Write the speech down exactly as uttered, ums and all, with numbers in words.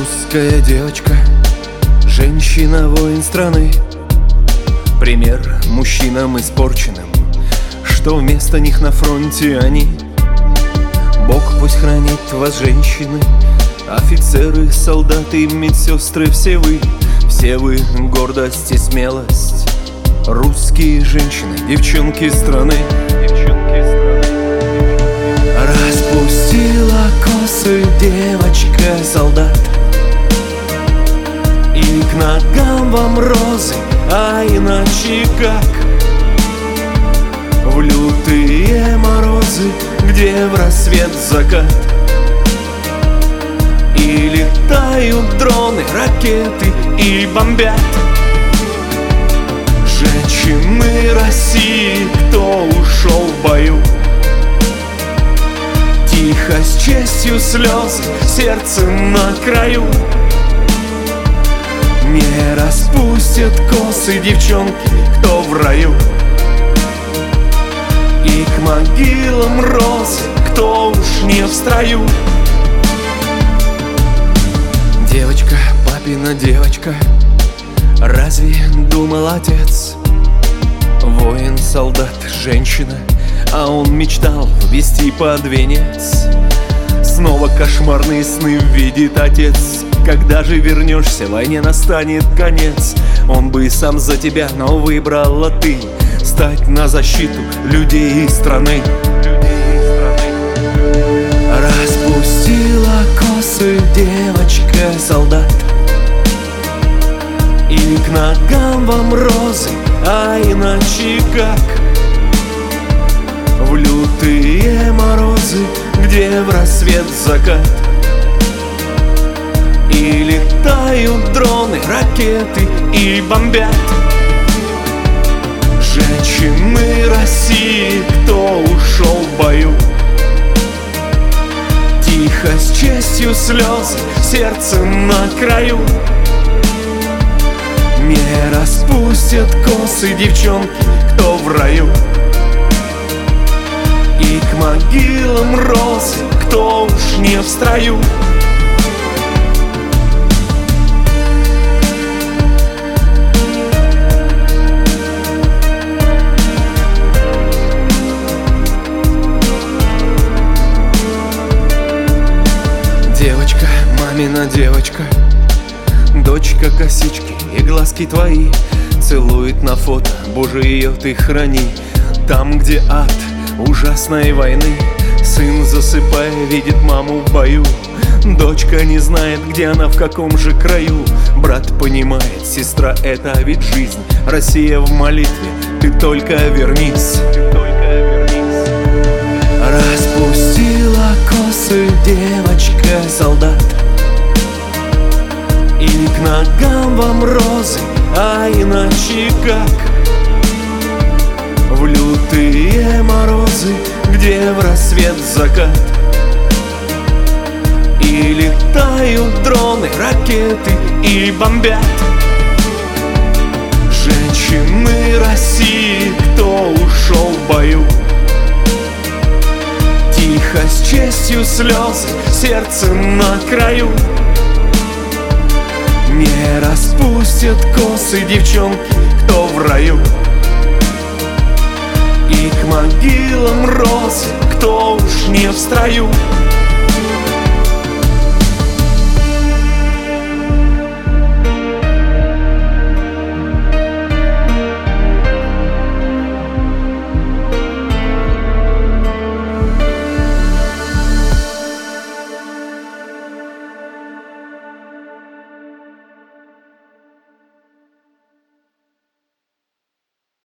Русская девочка, женщина, воин страны, пример мужчинам испорченным, что вместо них на фронте они. Бог пусть хранит вас, женщины, офицеры, солдаты, медсестры, все вы, все вы гордость и смелость. Русские женщины, девчонки страны, девчонки страны. Распустила косы девочка, солдат, и к ногам вам розы, а иначе как? В лютые морозы, где в рассвет закат, и летают дроны, ракеты и бомбят. Женщины России, кто ушел в бою, тихо, с честью слезы, сердце на краю. Не распустят косы девчонки, кто в раю, и к могилам розы, кто уж не в строю. Девочка, папина девочка, разве думал отец? Воин, солдат, женщина, а он мечтал ввести под венец. Снова кошмарные сны видит отец. Когда же вернешься, войне настанет конец. Он бы и сам за тебя, но выбрала ты стать на защиту людей и страны. Распустила косы девочка, солдат, и к ногам вам розы, а иначе как? В лютые морозы, где в рассвет закат, и летают дроны, ракеты и бомбят. Женщины России, кто ушел в бою, тихо, с честью слезы, сердце на краю. Не распустят косы девчонки, кто в раю, и к могилам розы, кто уж не в строю. Девочка, мамина девочка, дочка, косички и глазки твои целует на фото, Боже, ее ты храни. Там, где ад ужасной войны, сын, засыпая, видит маму в бою. Дочка не знает, где она, в каком же краю. Брат понимает, сестра, это ведь жизнь. Россия в молитве, ты только вернись. Распустила косы девочка, солдат, и к ногам вам розы, а иначе как? В лютые морозы, где в рассвет закат, и летают дроны, ракеты и бомбят. Женщины России, кто ушел в бою, тихо, с честью слезы, сердце на краю. Не распустят косы девчонки, кто в раю, и к могилам розы, кто уж не в строю.